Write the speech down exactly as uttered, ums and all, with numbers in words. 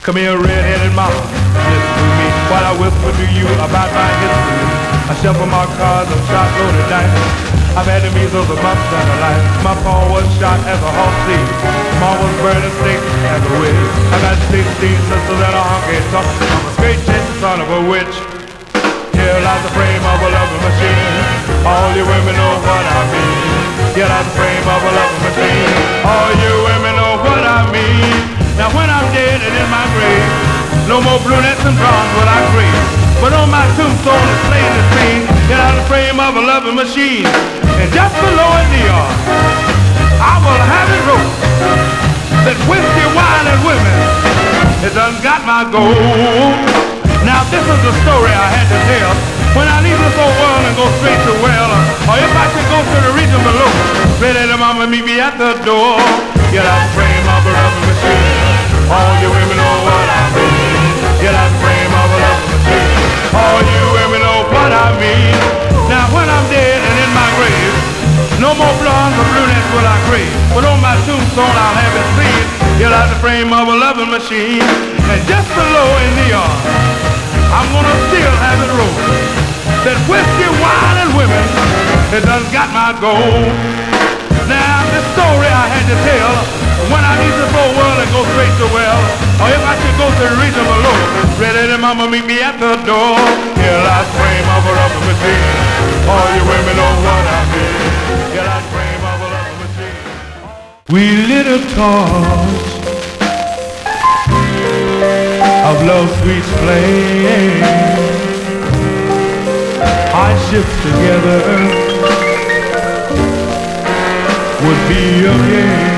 Come here, red-headed mama, listen to me while I whisper to you about my history. I shuffle my cards of shot-loaded dice. I've had the measles, the mumps, and the life. My pa was shot as a horse thief. Ma was burned at stake as a witch. I got sixteen sisters and a honky tonk. I'm a straight-chasing son of a witch. Here lies the frame of a loving machine. All you women know what I mean. Here lies the frame of a loving machine. All you women know what I mean. Now when I'm dead and in my grave, no more brunettes and blondes will I crave. But on my tombstone is plain to see, get out the frame of a loving machine. And just below in the yard, I will have it wrote that whiskey, wine, and women, it done got my gold. Now this is the story I had to tell when I leave this old world and go straight to well, or if I should go to the region below, ready to mama meet me at the door. Get out the frame of a loving machine. All you women know what I mean. Get out the frame of a loving machine. All you women know what I mean. Now when I'm dead and in my grave, no more blondes or brunettes will I crave. But on my tombstone I'll have it seen. Get out the frame of a loving machine. And just below in the yard, I'm gonna still have it rolled that whiskey, wine, and women, it done got my gold. Now this story I had to tell when I leave this old world and go straight to well, or if I should go to the region below, ready to mama meet me at the door. Here lies the frame of a loving machine. All you women know what I mean. Here lies the frame of a loving machine. We lit a torch of love's sweet flame. Hardships together would be a game.